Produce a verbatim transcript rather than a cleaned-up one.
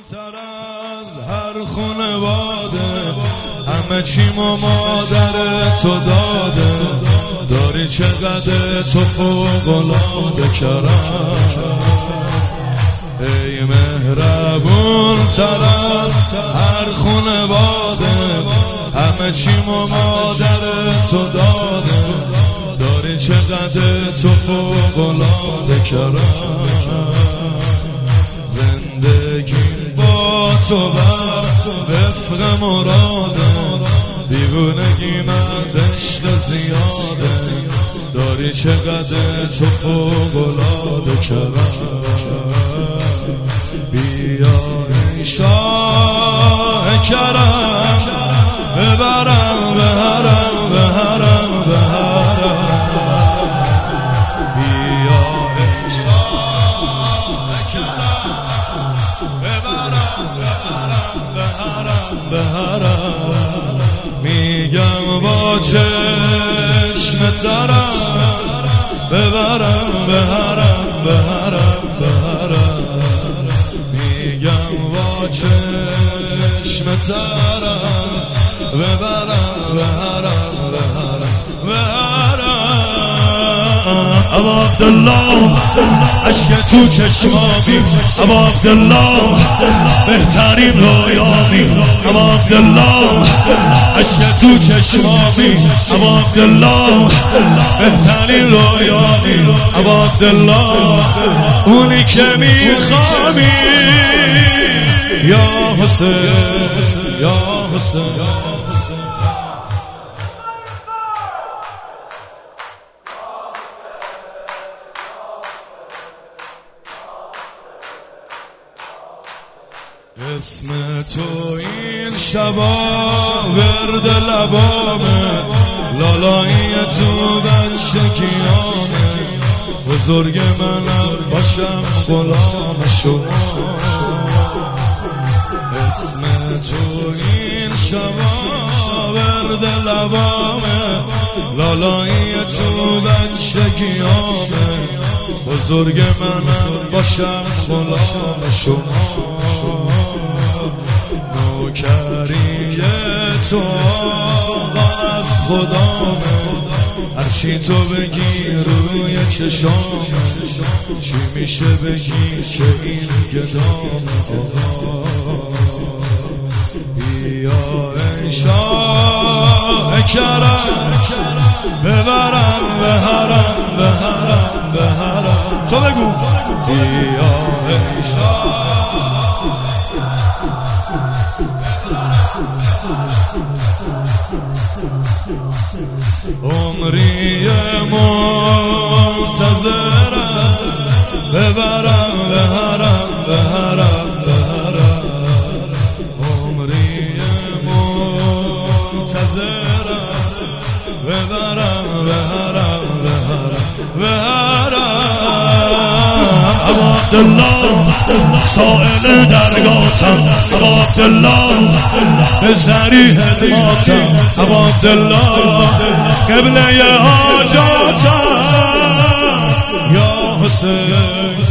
تر از هر خونواده، همه چیم و مادر تو داده، داری چقدر تو فوق‌العاده کرم. ای مهربون تر از هر خونواده، همه چیم و مادر تو داده، داری چقدر تو فوق‌العاده کرم. زندگی با تو وفق مراده، دیوونگیم از عشق زیاده، داری چقدر تو فوق‌العاده کرم. بیا ای شاه کرم، ببرم به حرم به حرم به حرم. بیا ای شاه کرم، ببرم به حرم به حرم به حرم. میگم با چشم ترم، ببرم به حرم به حرم به حرم. میگم با چشم ترم، ببرم به حرم به حرم به حرم. ابا عبدالله عشق تو چشمامی، ابا عبدالله بهترین رویامی، ابا عبدالله عشق تو چشمامی، ابا عبدالله بهترین رویامی، ابا عبدالله اونی که میخوامی. یا حسین یا حسین اسم تو این شبا ورد لبامه، لالایی تو بنشکیانه، بزرگ منم باشم غلام شما. اسم تو این شبا ورد لبامه، لالایی تو بنشکیانه، بزرگ منم باشم غلام شما. نوکری تو آقا از خدامه، هرچی تو بگی روی چشامه، چی میشه بگی که این گدامه. بیا ای شاه کرم، ببرم به حرم به حرم به حرم. تو بگو بیا ای شاه. عمری منتظرم، ببرم به حرم به حرم به حرم. عمری منتظرم، ببرم به حرم به حرم به حرم. ابا عبدالله سائل درگاتم، ابا عبدالله به زری خدماتم، ابا عبدالله قبله حاجاتم. یا حسین